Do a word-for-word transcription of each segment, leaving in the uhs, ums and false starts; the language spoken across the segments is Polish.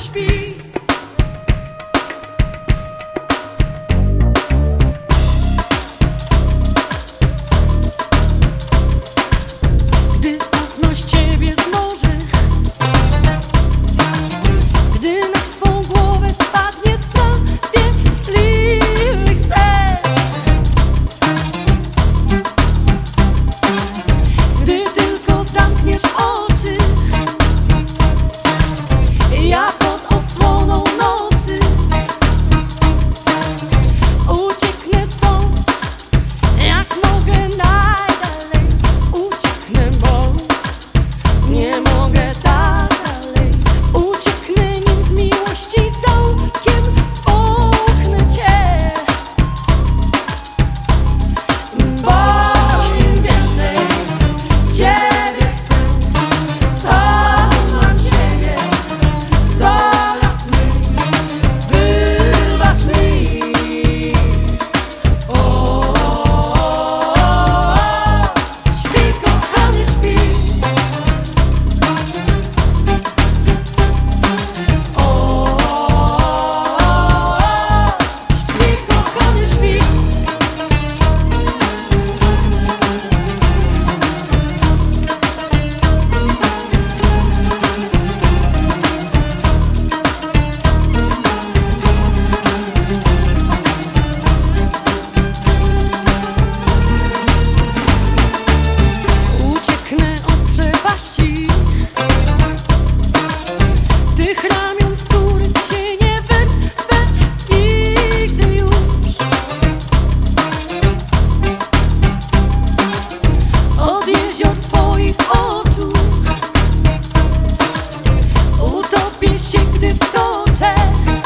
śpi. Gdy ufność ciebie zmoży, gdy na twą głowę spadnie sprawiedliwych set, gdy tylko zamkniesz oczy, ja pod osłoną nocy ucieknę stąd, jak mogę najdalej. Ucieknę, bo nie mogę tak dalej. Ucieknę, nim z miłości całkiem połknę cię. Bo im więcej ciebie chcę, to mam siebie coraz mniej. Wybacz mi. O, śpi, kochany, śpi. O, śpi, kochany, śpi. Ucieknę od przepaści tych ramion, z których się nie wyrwę nigdy już. Od jezior twoich oczu utopię się, gdy wskoczę.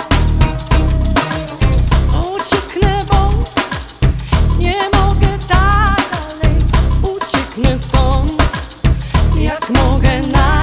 Ucieknę, bo nie mogę tak dalej. Ucieknę stąd, jak mogę na